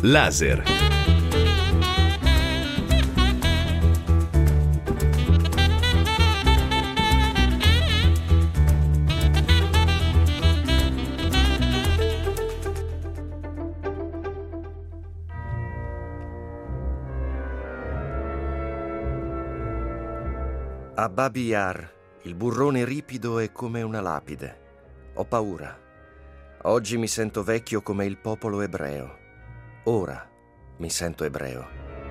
Laser. A Babi Yar, il burrone ripido è come una lapide. Ho paura. Oggi mi sento vecchio come il popolo ebreo. Ora mi sento ebreo.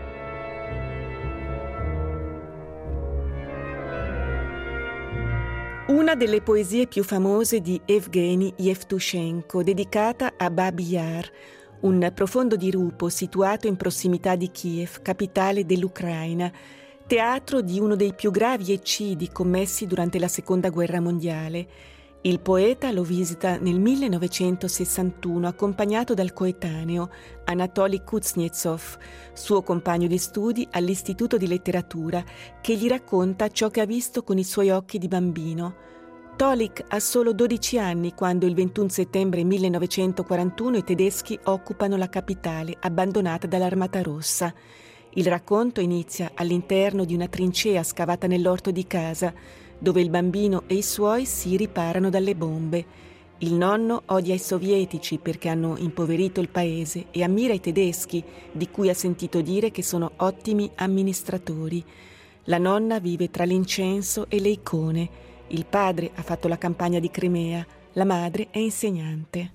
Una delle poesie più famose di Evgeny Yevtushenko, dedicata a Babi Yar, un profondo dirupo situato in prossimità di Kiev, capitale dell'Ucraina, teatro di uno dei più gravi eccidi commessi durante la Seconda Guerra Mondiale. Il poeta lo visita nel 1961 accompagnato dal coetaneo Anatoly Kuznetsov, suo compagno di studi all'Istituto di Letteratura, che gli racconta ciò che ha visto con i suoi occhi di bambino. Tolik ha solo 12 anni quando il 21 settembre 1941 i tedeschi occupano la capitale, abbandonata dall'Armata Rossa. Il racconto inizia all'interno di una trincea scavata nell'orto di casa, dove il bambino e i suoi si riparano dalle bombe. Il nonno odia i sovietici perché hanno impoverito il paese e ammira i tedeschi, di cui ha sentito dire che sono ottimi amministratori. La nonna vive tra l'incenso e le icone. Il padre ha fatto la campagna di Crimea, la madre è insegnante.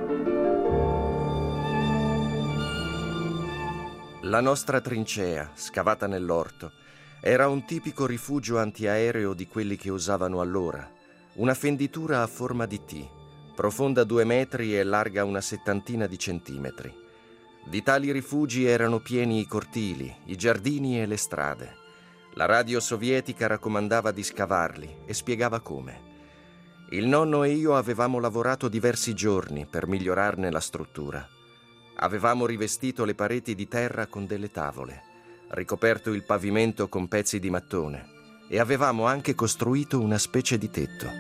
La nostra trincea, scavata nell'orto, era un tipico rifugio antiaereo di quelli che usavano allora. Una fenditura a forma di T, profonda 2 metri e larga una 70 di centimetri. Di tali rifugi erano pieni i cortili, i giardini e le strade. La radio sovietica raccomandava di scavarli e spiegava come. Il nonno e io avevamo lavorato diversi giorni per migliorarne la struttura. Avevamo rivestito le pareti di terra con delle tavole, ricoperto il pavimento con pezzi di mattone e avevamo anche costruito una specie di tetto.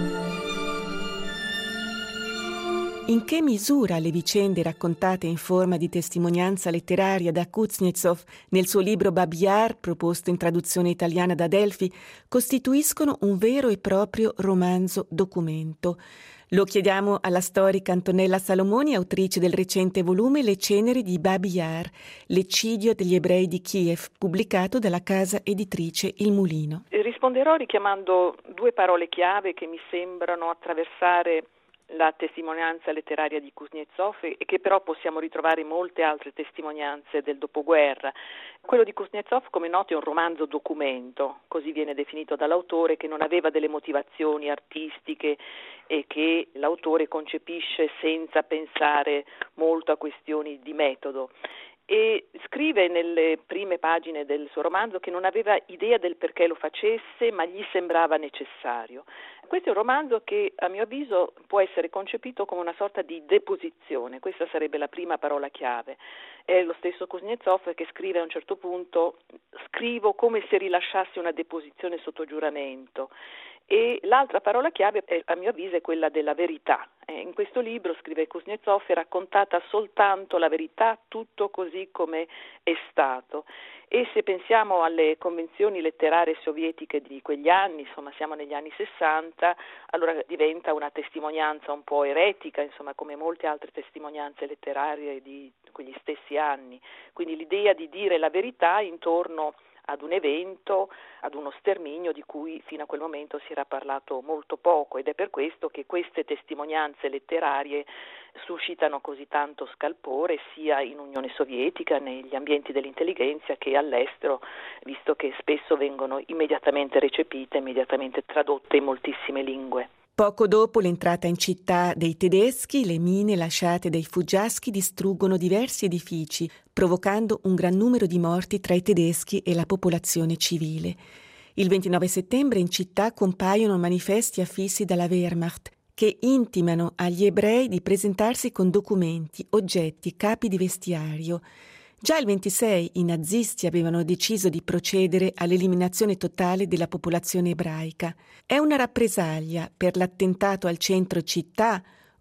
In che misura le vicende raccontate in forma di testimonianza letteraria da Kuznetsov nel suo libro Babi Yar, proposto in traduzione italiana da Adelphi, costituiscono un vero e proprio romanzo documento? Lo chiediamo alla storica Antonella Salomoni, autrice del recente volume Le ceneri di Babi Yar, l'eccidio degli ebrei di Kiev, pubblicato dalla casa editrice Il Mulino. Risponderò richiamando 2 parole chiave che mi sembrano attraversare la testimonianza letteraria di Kuznetsov e che però possiamo ritrovare in molte altre testimonianze del dopoguerra. Quello di Kuznetsov, come noto, è un romanzo documento, così viene definito dall'autore, che non aveva delle motivazioni artistiche e che l'autore concepisce senza pensare molto a questioni di metodo. E scrive nelle prime pagine del suo romanzo che non aveva idea del perché lo facesse, ma gli sembrava necessario. Questo è un romanzo che, a mio avviso, può essere concepito come una sorta di deposizione. Questa sarebbe la prima parola chiave. È lo stesso Kuznetsov che scrive a un certo punto: scrivo come se rilasciassi una deposizione sotto giuramento. E l'altra parola chiave, a mio avviso, è quella della verità. In questo libro, scrive Kuznetsov, è raccontata soltanto la verità, tutto così come è stato. E se pensiamo alle convenzioni letterarie sovietiche di quegli anni, insomma siamo negli anni 60, allora diventa una testimonianza un po' eretica, insomma, come molte altre testimonianze letterarie di quegli stessi anni. Quindi l'idea di dire la verità intorno ad un evento, ad uno sterminio di cui fino a quel momento si era parlato molto poco, ed è per questo che queste testimonianze letterarie suscitano così tanto scalpore sia in Unione Sovietica, negli ambienti dell'intelligenza, che all'estero, visto che spesso vengono immediatamente recepite, immediatamente tradotte in moltissime lingue. Poco dopo l'entrata in città dei tedeschi, le mine lasciate dai fuggiaschi distruggono diversi edifici, provocando un gran numero di morti tra i tedeschi e la popolazione civile. Il 29 settembre in città compaiono manifesti affissi dalla Wehrmacht che intimano agli ebrei di presentarsi con documenti, oggetti, capi di vestiario. Già il 26 i nazisti avevano deciso di procedere all'eliminazione totale della popolazione ebraica. È una rappresaglia per l'attentato al centro città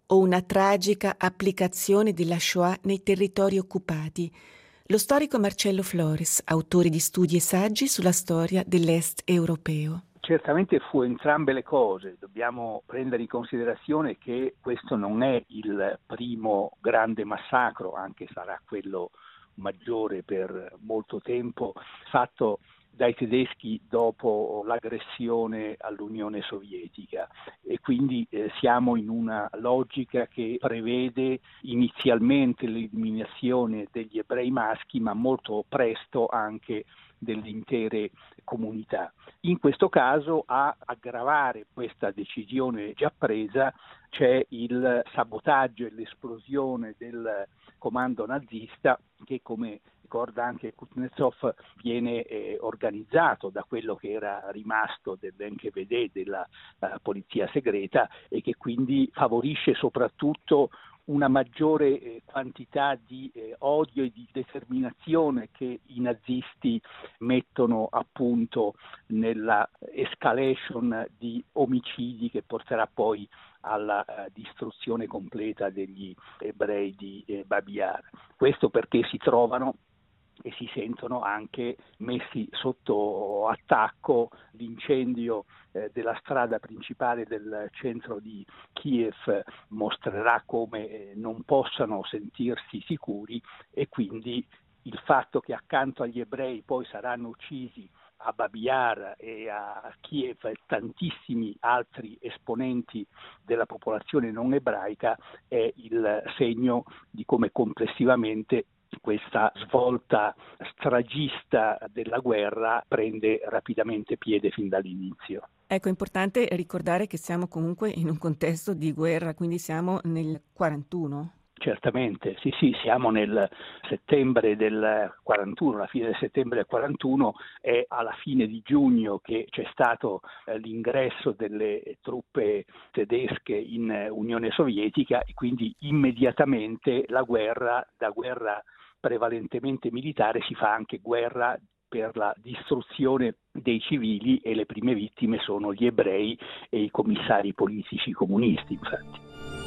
o una tragica applicazione della Shoah nei territori occupati. Lo storico Marcello Flores, autore di studi e saggi sulla storia dell'Est europeo. Certamente fu entrambe le cose. Dobbiamo prendere in considerazione che questo non è il primo grande massacro, anche sarà quello maggiore per molto tempo, fatto dai tedeschi dopo l'aggressione all'Unione Sovietica, e quindi siamo in una logica che prevede inizialmente l'eliminazione degli ebrei maschi, ma molto presto anche delle intere comunità. In questo caso, a aggravare questa decisione già presa, c'è il sabotaggio e l'esplosione del comando nazista che, come ricorda anche Kuznetsov, viene organizzato da quello che era rimasto dell'NKVD, della polizia segreta, e che quindi favorisce soprattutto una maggiore quantità di odio e di determinazione che i nazisti mettono a punto nella escalation di omicidi che porterà poi alla distruzione completa degli ebrei di Babi Yar. Questo perché si trovano e si sentono anche messi sotto attacco. L'incendio della strada principale del centro di Kiev mostrerà come non possano sentirsi sicuri, e quindi il fatto che accanto agli ebrei poi saranno uccisi a Babi Yar e a Kiev tantissimi altri esponenti della popolazione non ebraica è il segno di come complessivamente questa svolta stragista della guerra prende rapidamente piede fin dall'inizio. Ecco, è importante ricordare che siamo comunque in un contesto di guerra, quindi siamo nel 41. Certamente, sì, siamo nel settembre del 41, la fine del settembre del 41, è alla fine di giugno che c'è stato l'ingresso delle truppe tedesche in Unione Sovietica, e quindi immediatamente la guerra, da guerra prevalentemente militare, si fa anche guerra per la distruzione dei civili, e le prime vittime sono gli ebrei e i commissari politici comunisti, infatti.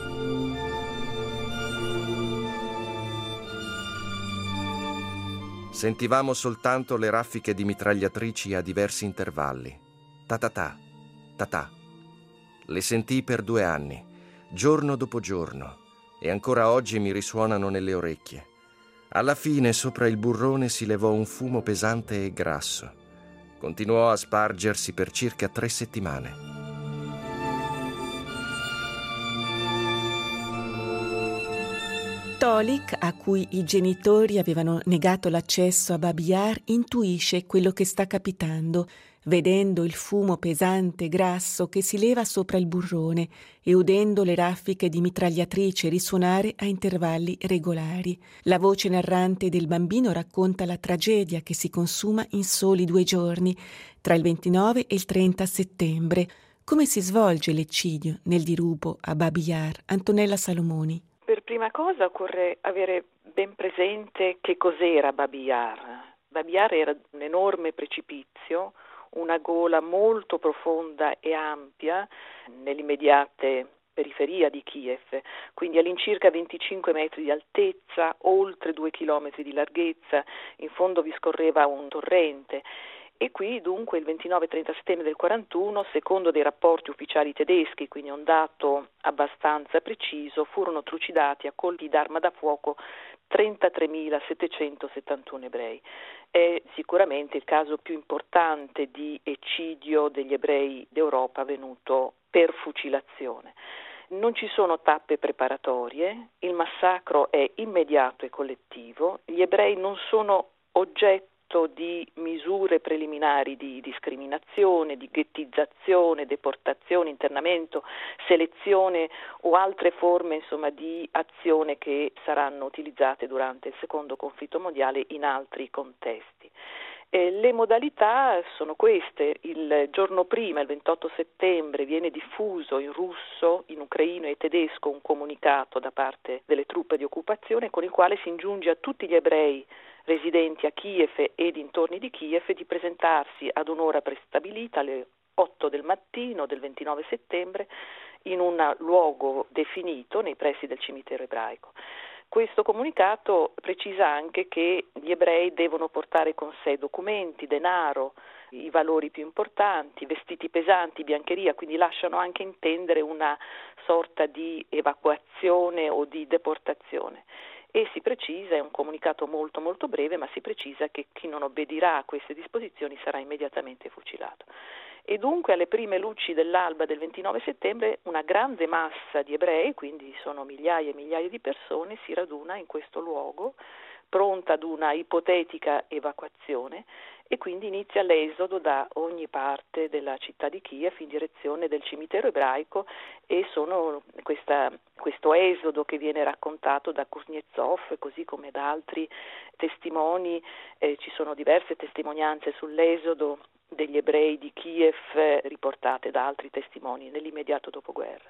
Sentivamo soltanto le raffiche di mitragliatrici a diversi intervalli. Ta-ta-ta, ta-ta. Le sentii per 2 anni, giorno dopo giorno, e ancora oggi mi risuonano nelle orecchie. Alla fine, sopra il burrone si levò un fumo pesante e grasso. Continuò a spargersi per circa 3 settimane. Tolik, a cui i genitori avevano negato l'accesso a Babi Yar, intuisce quello che sta capitando, vedendo il fumo pesante e grasso che si leva sopra il burrone e udendo le raffiche di mitragliatrice risuonare a intervalli regolari. La voce narrante del bambino racconta la tragedia che si consuma in soli 2 giorni, tra il 29 e il 30 settembre. Come si svolge l'eccidio nel dirupo a Babi Yar? Antonella Salomoni. Per prima cosa occorre avere ben presente che cos'era Babi Yar. Babi Yar era un enorme precipizio, una gola molto profonda e ampia nelle immediate periferie di Kiev, quindi all'incirca 25 metri di altezza, oltre 2 chilometri di larghezza. In fondo vi scorreva un torrente. E qui dunque il 29-30 settembre del 41, secondo dei rapporti ufficiali tedeschi, quindi un dato abbastanza preciso, furono trucidati a colpi d'arma da fuoco 33.771 ebrei. È sicuramente il caso più importante di eccidio degli ebrei d'Europa avvenuto per fucilazione. Non ci sono tappe preparatorie, il massacro è immediato e collettivo, gli ebrei non sono oggetto di misure preliminari di discriminazione, di ghettizzazione, deportazione, internamento, selezione o altre forme di azione che saranno utilizzate durante il secondo conflitto mondiale in altri contesti. Le modalità sono queste: il giorno prima, il 28 settembre, viene diffuso in russo, in ucraino e tedesco un comunicato da parte delle truppe di occupazione con il quale si ingiunge a tutti gli ebrei residenti a Kiev e dintorni di Kiev di presentarsi ad un'ora prestabilita alle 8 del mattino del 29 settembre in un luogo definito nei pressi del cimitero ebraico. Questo comunicato precisa anche che gli ebrei devono portare con sé documenti, denaro, i valori più importanti, vestiti pesanti, biancheria, quindi lasciano anche intendere una sorta di evacuazione o di deportazione. E si precisa, è un comunicato molto molto breve, ma si precisa che chi non obbedirà a queste disposizioni sarà immediatamente fucilato. E dunque alle prime luci dell'alba del 29 settembre una grande massa di ebrei, quindi sono migliaia e migliaia di persone, si raduna in questo luogo, pronta ad una ipotetica evacuazione, e quindi inizia l'esodo da ogni parte della città di Kiev in direzione del cimitero ebraico, e sono questo esodo che viene raccontato da Kuznetsov così come da altri testimoni. Ci sono diverse testimonianze sull'esodo degli ebrei di Kiev riportate da altri testimoni nell'immediato dopoguerra.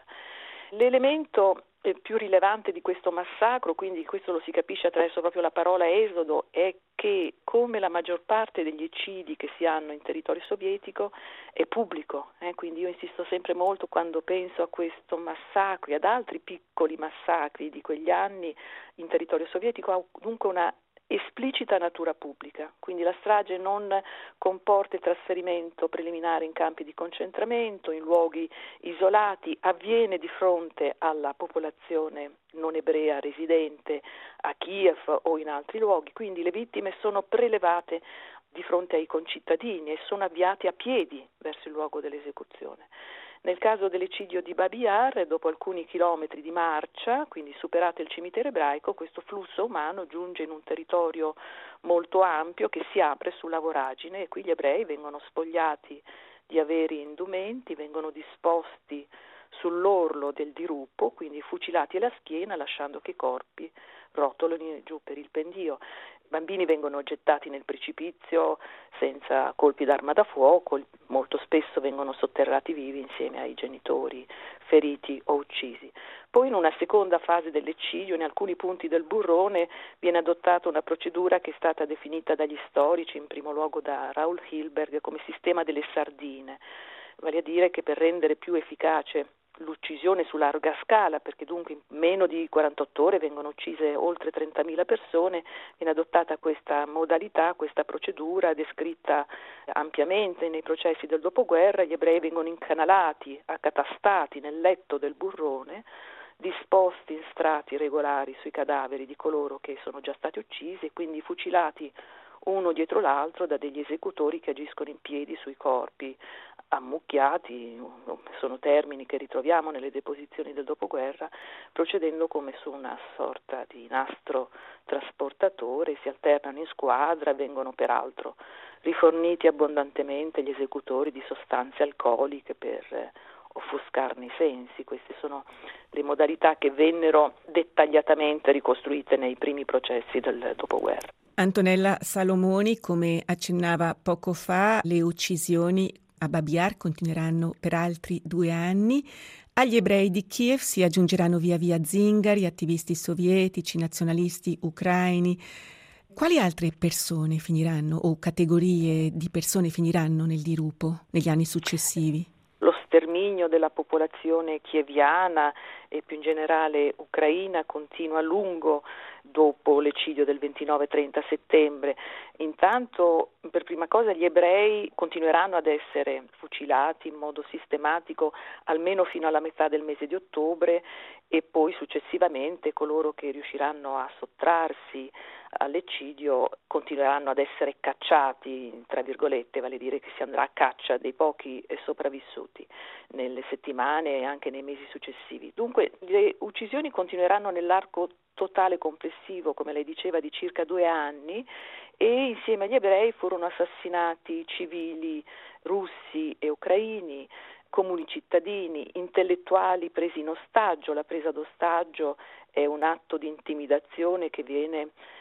L'elemento più rilevante di questo massacro, quindi questo lo si capisce attraverso proprio la parola esodo, è che come la maggior parte degli eccidi che si hanno in territorio sovietico è pubblico, quindi io insisto sempre molto quando penso a questo massacro e ad altri piccoli massacri di quegli anni in territorio sovietico, ha dunque una esplicita natura pubblica, quindi la strage non comporta il trasferimento preliminare in campi di concentramento, in luoghi isolati, avviene di fronte alla popolazione non ebrea residente a Kiev o in altri luoghi, quindi le vittime sono prelevate di fronte ai concittadini e sono avviati a piedi verso il luogo dell'esecuzione. Nel caso dell'eccidio di Babi Yar, dopo alcuni chilometri di marcia, quindi superato il cimitero ebraico, questo flusso umano giunge in un territorio molto ampio che si apre sulla voragine, e qui gli ebrei vengono spogliati di averi e indumenti, vengono disposti sull'orlo del dirupo, quindi fucilati alla schiena, lasciando che i corpi rotolino giù per il pendio. I bambini vengono gettati nel precipizio senza colpi d'arma da fuoco, molto spesso vengono sotterrati vivi insieme ai genitori feriti o uccisi. Poi in una seconda fase dell'eccidio, in alcuni punti del burrone, viene adottata una procedura che è stata definita dagli storici, in primo luogo da Raoul Hilberg, come sistema delle sardine, vale a dire che per rendere più efficace l'uccisione su larga scala, perché dunque in meno di 48 ore vengono uccise oltre 30.000 persone, viene adottata questa modalità, questa procedura descritta ampiamente nei processi del dopoguerra. Gli ebrei vengono incanalati, accatastati nel letto del burrone, disposti in strati regolari sui cadaveri di coloro che sono già stati uccisi e quindi fucilati uno dietro l'altro da degli esecutori che agiscono in piedi sui corpi ammucchiati, sono termini che ritroviamo nelle deposizioni del dopoguerra, procedendo come su una sorta di nastro trasportatore, si alternano in squadra, vengono peraltro riforniti abbondantemente gli esecutori di sostanze alcoliche per offuscarne i sensi. Queste sono le modalità che vennero dettagliatamente ricostruite nei primi processi del dopoguerra. Antonella Salomoni, come accennava poco fa, le uccisioni a Babi Yar continueranno per altri 2 anni. Agli ebrei di Kiev si aggiungeranno via via zingari, attivisti sovietici, nazionalisti ucraini. Quali altre persone finiranno o categorie di persone finiranno nel dirupo negli anni successivi? Lo sterminio della popolazione kieviana e più in generale ucraina continua a lungo dopo l'eccidio del 29-30 settembre. Intanto, per prima cosa, gli ebrei continueranno ad essere fucilati in modo sistematico almeno fino alla metà del mese di ottobre, e poi successivamente coloro che riusciranno a sottrarsi all'eccidio continueranno ad essere cacciati, tra virgolette, vale a dire che si andrà a caccia dei pochi sopravvissuti nelle settimane e anche nei mesi successivi. Dunque le uccisioni continueranno nell'arco totale complessivo, come lei diceva, di circa 2 anni, e insieme agli ebrei furono assassinati civili russi e ucraini, comuni cittadini, intellettuali presi in ostaggio. La presa d'ostaggio è un atto di intimidazione che viene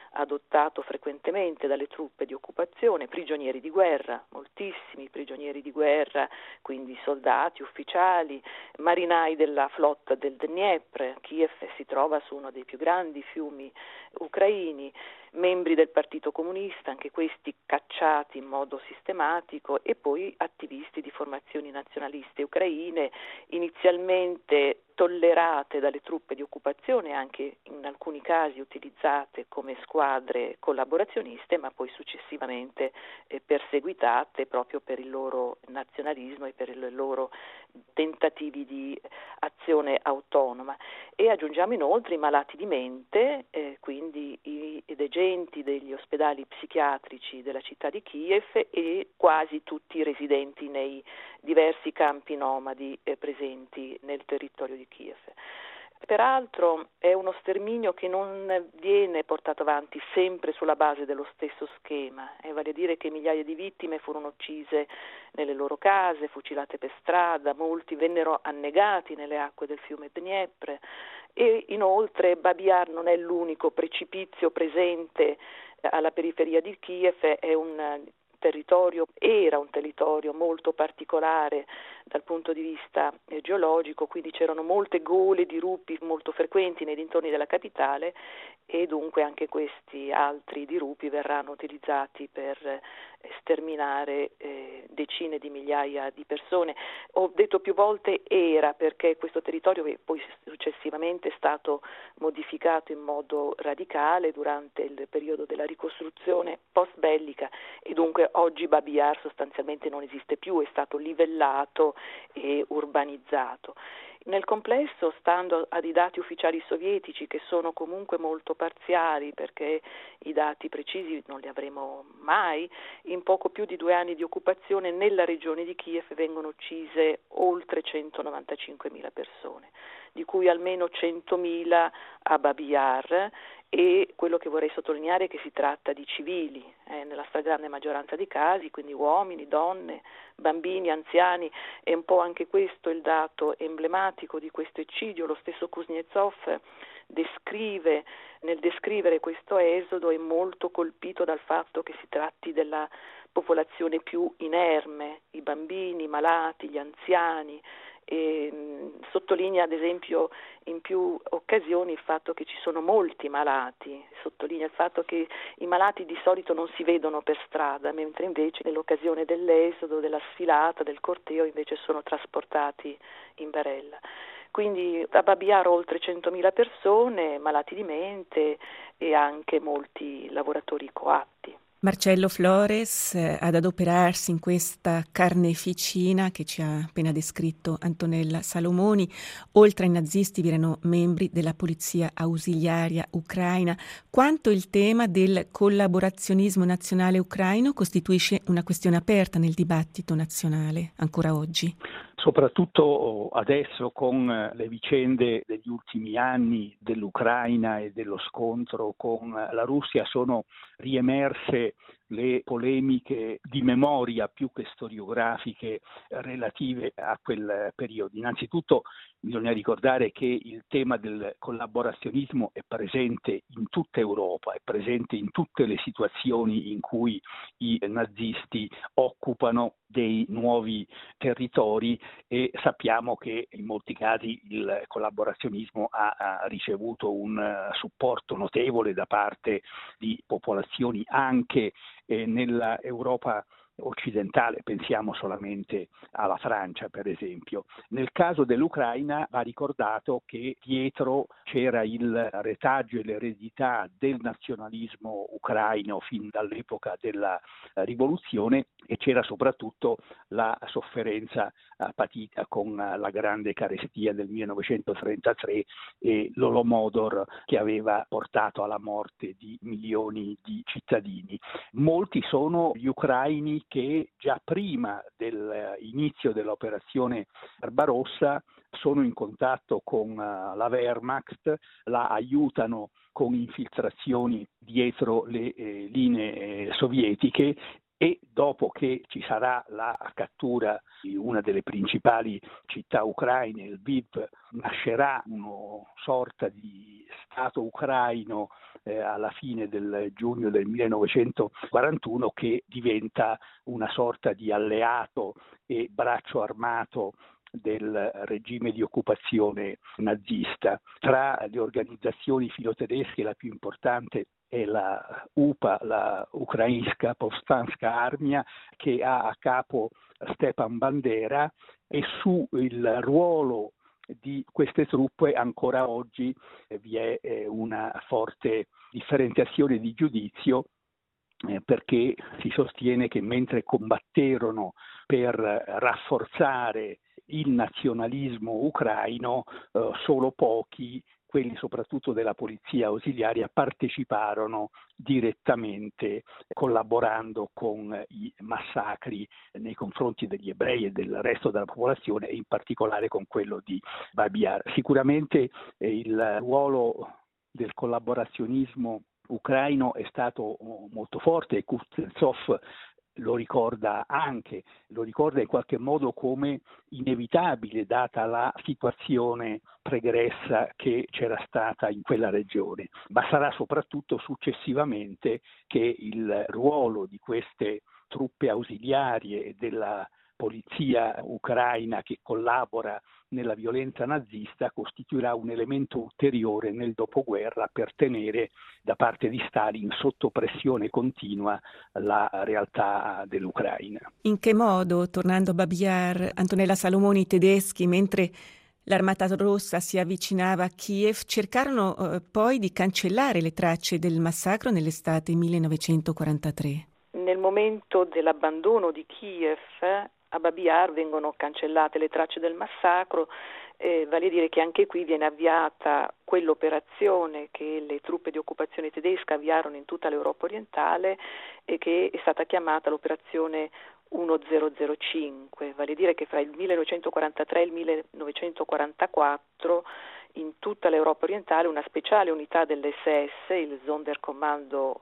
adottato frequentemente dalle truppe di occupazione, prigionieri di guerra, moltissimi prigionieri di guerra, quindi soldati, ufficiali, marinai della flotta del Dniepr. Kiev si trova su uno dei più grandi fiumi ucraini, membri del Partito Comunista, anche questi cacciati in modo sistematico, e poi attivisti di formazioni nazionaliste ucraine, inizialmente tollerate dalle truppe di occupazione, anche in alcuni casi utilizzate come squadre collaborazioniste, ma poi successivamente perseguitate proprio per il loro nazionalismo e per i loro tentativi di azione autonoma. E aggiungiamo inoltre i malati di mente, quindi i degenti degli ospedali psichiatrici della città di Kiev e quasi tutti i residenti nei diversi campi nomadi presenti nel territorio di Kiev. Peraltro è uno sterminio che non viene portato avanti sempre sulla base dello stesso schema, vale a dire che migliaia di vittime furono uccise nelle loro case, fucilate per strada, molti vennero annegati nelle acque del fiume Dniepr, e inoltre Babi Yar non è l'unico precipizio presente alla periferia di Kiev, era un territorio molto particolare dal punto di vista geologico, quindi c'erano molte gole di dirupi molto frequenti nei dintorni della capitale, e dunque anche questi altri dirupi verranno utilizzati per sterminare decine di migliaia di persone. Ho detto più volte era, perché questo territorio che poi successivamente è stato modificato in modo radicale durante il periodo della ricostruzione post bellica, e dunque oggi Babi Yar sostanzialmente non esiste più, è stato livellato e urbanizzato. Nel complesso, stando ai dati ufficiali sovietici, che sono comunque molto parziali perché i dati precisi non li avremo mai, in poco più di 2 anni di occupazione nella regione di Kiev vengono uccise oltre 195.000 persone, di cui almeno 100.000 a Babi Yar, e quello che vorrei sottolineare è che si tratta di civili, nella stragrande maggioranza dei casi, quindi uomini, donne, bambini, anziani. È un po' anche questo il dato emblematico di questo eccidio. Lo stesso Kuznetsov nel descrivere questo esodo, è molto colpito dal fatto che si tratti della popolazione più inerme, i bambini, i malati, gli anziani, e sottolinea ad esempio in più occasioni il fatto che ci sono molti malati, sottolinea il fatto che i malati di solito non si vedono per strada, mentre invece nell'occasione dell'esodo, della sfilata, del corteo invece sono trasportati in barella. Quindi a Babi Yar oltre 100.000 persone, malati di mente e anche molti lavoratori coatti. Marcello Flores ad adoperarsi in questa carneficina che ci ha appena descritto Antonella Salomoni. Oltre ai nazisti vi erano membri della polizia ausiliaria ucraina. Quanto il tema del collaborazionismo nazionale ucraino costituisce una questione aperta nel dibattito nazionale ancora oggi? Soprattutto adesso con le vicende degli ultimi anni dell'Ucraina e dello scontro con la Russia sono riemerse le polemiche di memoria più che storiografiche relative a quel periodo. Innanzitutto bisogna ricordare che il tema del collaborazionismo è presente in tutta Europa, è presente in tutte le situazioni in cui i nazisti occupano dei nuovi territori, e sappiamo che in molti casi il collaborazionismo ha ricevuto un supporto notevole da parte di popolazioni anche nella Europa occidentale, pensiamo solamente alla Francia per esempio. Nel caso dell'Ucraina va ricordato che dietro c'era il retaggio e l'eredità del nazionalismo ucraino fin dall'epoca della rivoluzione, e c'era soprattutto la sofferenza patita con la grande carestia del 1933 e l'Olomodor, che aveva portato alla morte di milioni di cittadini. Molti sono gli ucraini che già prima dell'inizio dell'operazione Barbarossa sono in contatto con la Wehrmacht, la aiutano con infiltrazioni dietro le linee sovietiche, e dopo che ci sarà la cattura di una delle principali città ucraine, Lviv, nascerà una sorta di Stato ucraino alla fine del giugno del 1941 che diventa una sorta di alleato e braccio armato del regime di occupazione nazista. Tra le organizzazioni filotedesche la più importante è la UPA, la Ukrainska Povstanska Armia, che ha a capo Stepan Bandera, e su il ruolo di queste truppe ancora oggi vi è una forte differenziazione di giudizio, perché si sostiene che mentre combatterono per rafforzare il nazionalismo ucraino, solo pochi, quelli soprattutto della polizia ausiliaria, parteciparono direttamente collaborando con i massacri nei confronti degli ebrei e del resto della popolazione, e in particolare con quello di Babi Yar. Sicuramente il ruolo del collaborazionismo ucraino è stato molto forte e Kuznetsov lo ricorda in qualche modo come inevitabile data la situazione pregressa che c'era stata in quella regione, ma sarà soprattutto successivamente che il ruolo di queste truppe ausiliarie e della polizia ucraina che collabora nella violenza nazista costituirà un elemento ulteriore nel dopoguerra per tenere da parte di Stalin sotto pressione continua la realtà dell'Ucraina. In che modo, tornando a Babi Yar, Antonella Salomoni, i tedeschi, mentre l'Armata Rossa si avvicinava a Kiev, cercarono poi di cancellare le tracce del massacro nell'estate 1943? Nel momento dell'abbandono di Kiev, a Babi Yar vengono cancellate le tracce del massacro, vale a dire che anche qui viene avviata quell'operazione che le truppe di occupazione tedesca avviarono in tutta l'Europa orientale e che è stata chiamata l'operazione 1005, vale a dire che fra il 1943 e il 1944 in tutta l'Europa orientale una speciale unità dell'SS, il Sonderkommando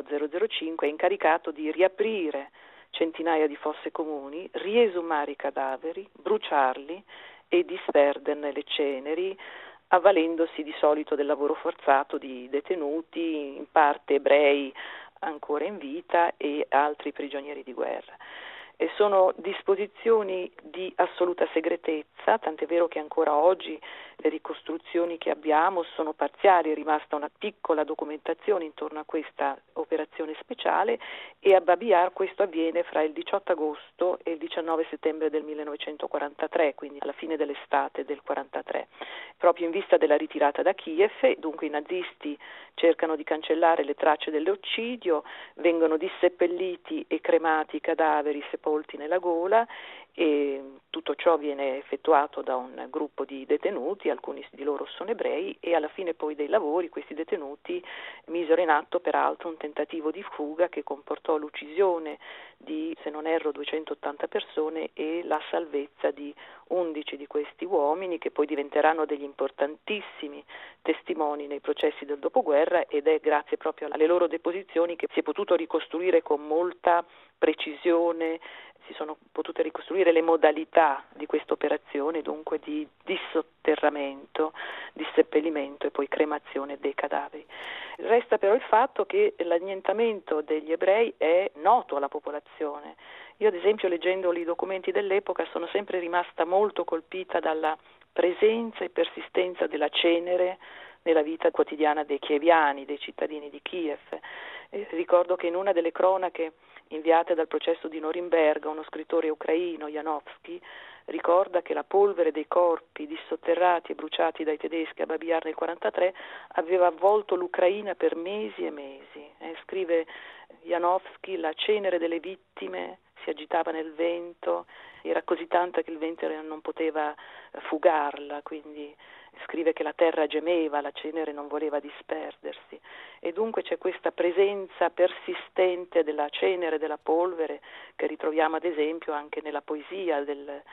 1005, è incaricato di riaprire centinaia di fosse comuni, riesumare i cadaveri, bruciarli e disperderne le ceneri, avvalendosi di solito del lavoro forzato di detenuti, in parte ebrei ancora in vita e altri prigionieri di guerra. E sono disposizioni di assoluta segretezza, tant'è vero che ancora oggi le ricostruzioni che abbiamo sono parziali, è rimasta una piccola documentazione intorno a questa operazione speciale, e a Babi Yar questo avviene fra il 18 agosto e il 19 settembre del 1943, quindi alla fine dell'estate del 43. Proprio in vista della ritirata da Kiev, dunque i nazisti cercano di cancellare le tracce dell'eccidio, vengono disseppelliti e cremati i cadaveri sepolti nella gola, e tutto ciò viene effettuato da un gruppo di detenuti, alcuni di loro sono ebrei, e alla fine poi dei lavori questi detenuti misero in atto peraltro un tentativo di fuga che comportò l'uccisione di, se non erro, 280 persone e la salvezza di 11 di questi uomini, che poi diventeranno degli importantissimi testimoni nei processi del dopoguerra, ed è grazie proprio alle loro deposizioni che si è potuto ricostruire con molta precisione, si sono potute ricostruire le modalità di questa operazione, dunque di dissotterramento, disseppellimento e poi cremazione dei cadaveri. Resta però il fatto che l'annientamento degli ebrei è noto alla popolazione. Io ad esempio, leggendo i documenti dell'epoca, sono sempre rimasta molto colpita dalla presenza e persistenza della cenere nella vita quotidiana dei kieviani, dei cittadini di Kiev. Ricordo che in una delle cronache inviate dal processo di Norimberga, uno scrittore ucraino, Janovsky, ricorda che la polvere dei corpi dissotterrati e bruciati dai tedeschi a Babi Yar nel 1943 aveva avvolto l'Ucraina per mesi e mesi. Scrive Janovsky, la cenere delle vittime si agitava nel vento, era così tanta che il vento non poteva fugarla, quindi scrive che la terra gemeva, la cenere non voleva disperdersi, e dunque c'è questa presenza persistente della cenere, della polvere, che ritroviamo ad esempio anche nella poesia del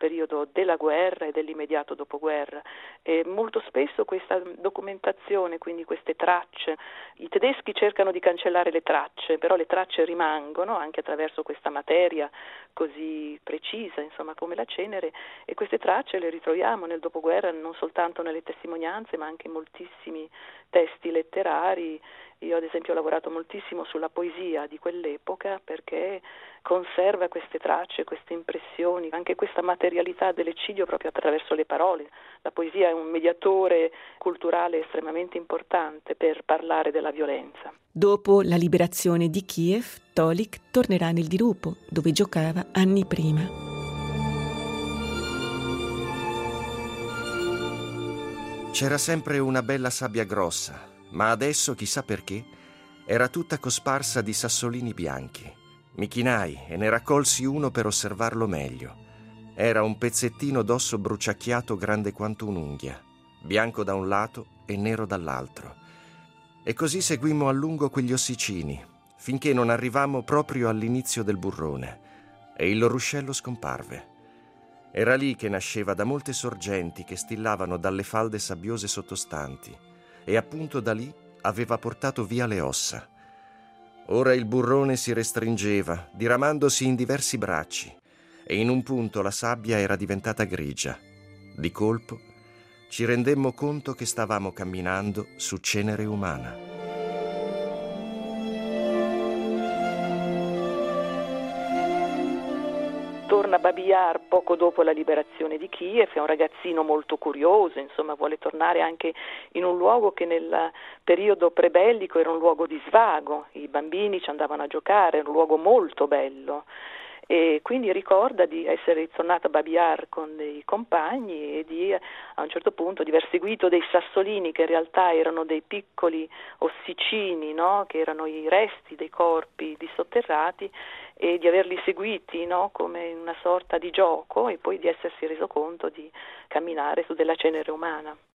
periodo della guerra e dell'immediato dopoguerra. E molto spesso questa documentazione, quindi queste tracce, i tedeschi cercano di cancellare le tracce, però le tracce rimangono anche attraverso questa materia così precisa, insomma, come la cenere, e queste tracce le ritroviamo nel dopoguerra non soltanto nelle testimonianze, ma anche in moltissimi testi letterari. Io ad esempio ho lavorato moltissimo sulla poesia di quell'epoca perché conserva queste tracce, queste impressioni, anche questa materialità dell'eccidio proprio attraverso le parole. La poesia è un mediatore culturale estremamente importante per parlare della violenza. Dopo la liberazione di Kiev, Tolik tornerà nel dirupo, dove giocava anni prima. C'era sempre una bella sabbia grossa, ma adesso, chissà perché, era tutta cosparsa di sassolini bianchi. Mi chinai e ne raccolsi uno per osservarlo meglio. Era un pezzettino d'osso bruciacchiato grande quanto un'unghia, bianco da un lato e nero dall'altro. E così seguimmo a lungo quegli ossicini, finché non arrivammo proprio all'inizio del burrone, e il ruscello scomparve. Era lì che nasceva da molte sorgenti che stillavano dalle falde sabbiose sottostanti, e appunto da lì aveva portato via le ossa. Ora il burrone si restringeva, diramandosi in diversi bracci, e in un punto la sabbia era diventata grigia. Di colpo ci rendemmo conto che stavamo camminando su cenere umana. Torna Babi Yar poco dopo la liberazione di Kiev, è un ragazzino molto curioso, insomma vuole tornare anche in un luogo che nel periodo prebellico era un luogo di svago, i bambini ci andavano a giocare, era un luogo molto bello. E quindi ricorda di essere ritornato a Babi Yar con dei compagni e di a un certo punto di aver seguito dei sassolini che in realtà erano dei piccoli ossicini, no? Che erano i resti dei corpi dissotterrati, e di averli seguiti, no? Come una sorta di gioco, e poi di essersi reso conto di camminare su della cenere umana.